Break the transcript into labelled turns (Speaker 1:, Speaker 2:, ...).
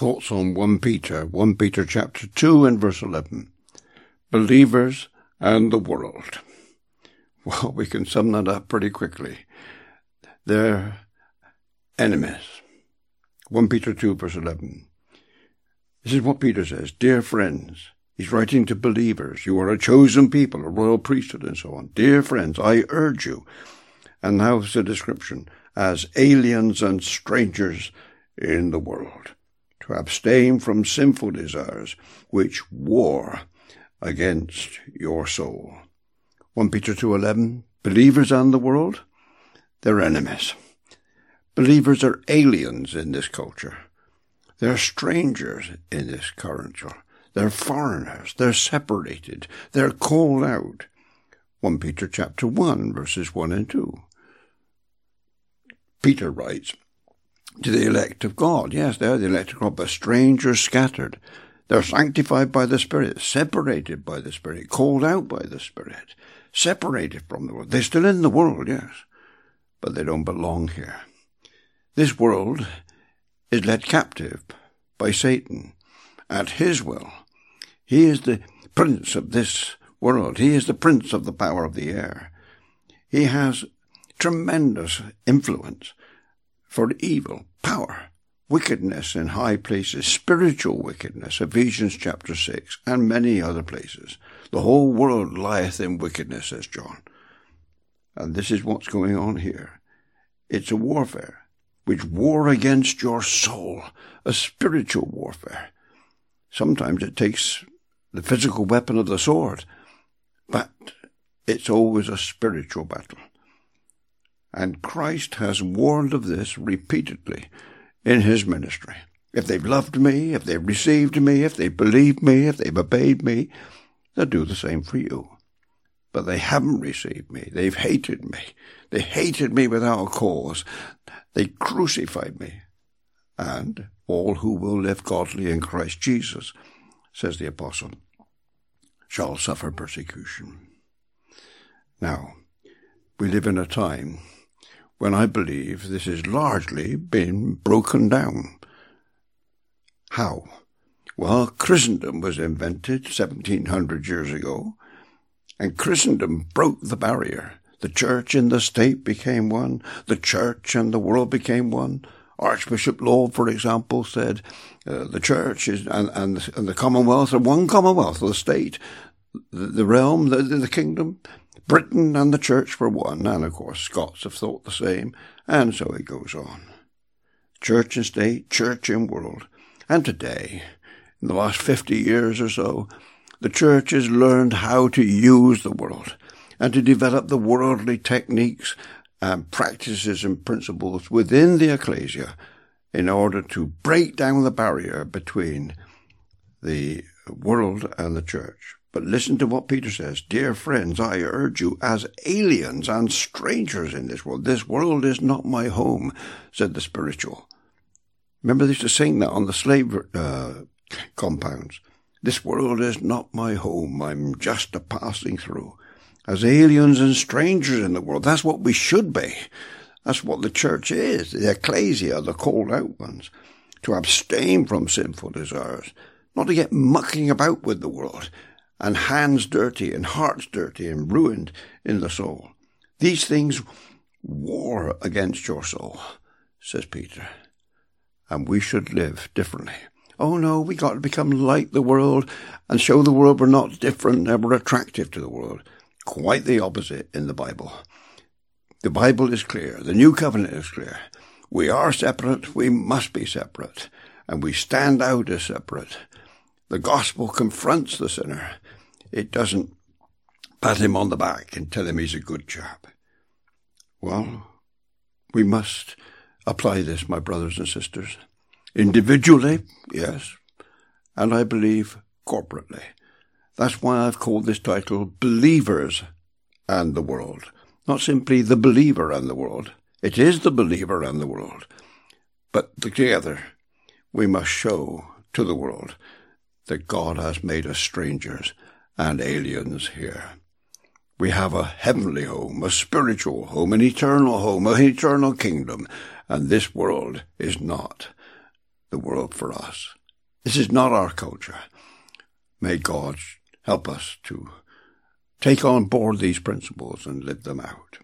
Speaker 1: thoughts on 1 Peter chapter 2 and verse 11. Believers and the world. Well, we can sum that up pretty quickly. They're enemies. 1 Peter 2 verse 11. This is what Peter says. Dear friends, he's writing to believers. You are a chosen people, a royal priesthood, and so on. Dear friends, I urge you, and now is the description, as aliens and strangers in the world, to abstain from sinful desires which war against your soul. 1 Peter 2:11, believers and the world, they're enemies. Believers are aliens in this culture. They're strangers in this culture. They're foreigners. They're separated. They're called out. 1 Peter chapter 1, verses 1 and 2. Peter writes, to the elect of God. Yes, they're the elect of God, but strangers scattered. They're sanctified by the Spirit, separated by the Spirit, called out by the Spirit, separated from the world. They're still in the world, yes, but they don't belong here. This world is led captive by Satan at his will. He is the prince of this world. He is the prince of the power of the air. He has tremendous influence for evil, power, wickedness in high places, spiritual wickedness, Ephesians chapter 6, and many other places. The whole world lieth in wickedness, says John. And this is what's going on here. It's a warfare, which war against your soul, a spiritual warfare. Sometimes it takes the physical weapon of the sword, but it's always a spiritual battle. And Christ has warned of this repeatedly in his ministry. If they've loved me, if they've received me, if they've believed me, if they've obeyed me, they'll do the same for you. But they haven't received me. They've hated me. They hated me without a cause. They crucified me. And all who will live godly in Christ Jesus, says the apostle, shall suffer persecution. Now, we live in a time when I believe this has largely been broken down. How? Well, Christendom was invented 1700 years ago, and Christendom broke the barrier. The church and the state became one. The church and the world became one. Archbishop Law, for example, said the church is and the Commonwealth are one Commonwealth, the state, the realm, the kingdom. Britain and the church were one, and of course Scots have thought the same, and so it goes on. Church and state, church and world. And today, in the last 50 years or so, the church has learned how to use the world and to develop the worldly techniques and practices and principles within the ecclesia in order to break down the barrier between the world and the church. But listen to what Peter says. Dear friends, I urge you as aliens and strangers in this world. This world is not my home, said the spiritual. Remember they used to sing that on the slave compounds. This world is not my home. I'm just a passing through. As aliens and strangers in the world. That's what we should be. That's what the church is. The ecclesia, the called out ones. To abstain from sinful desires. Not to get mucking about with the world. And hands dirty and hearts dirty and ruined in the soul. These things war against your soul, says Peter. And we should live differently. Oh no, we got to become like the world and show the world we're not different and we're attractive to the world. Quite the opposite in the Bible. The Bible is clear. The New Covenant is clear. We are separate. We must be separate. And we stand out as separate. The gospel confronts the sinner. It doesn't pat him on the back and tell him he's a good chap. Well, we must apply this, my brothers and sisters. Individually, yes, and I believe corporately. That's why I've called this title Believers and the World. Not simply the believer and the world. It is the believer and the world. But together we must show to the world that God has made us strangers and aliens here. We have a heavenly home, a spiritual home, an eternal kingdom, and this world is not the world for us. This is not our culture. May God help us to take on board these principles and live them out.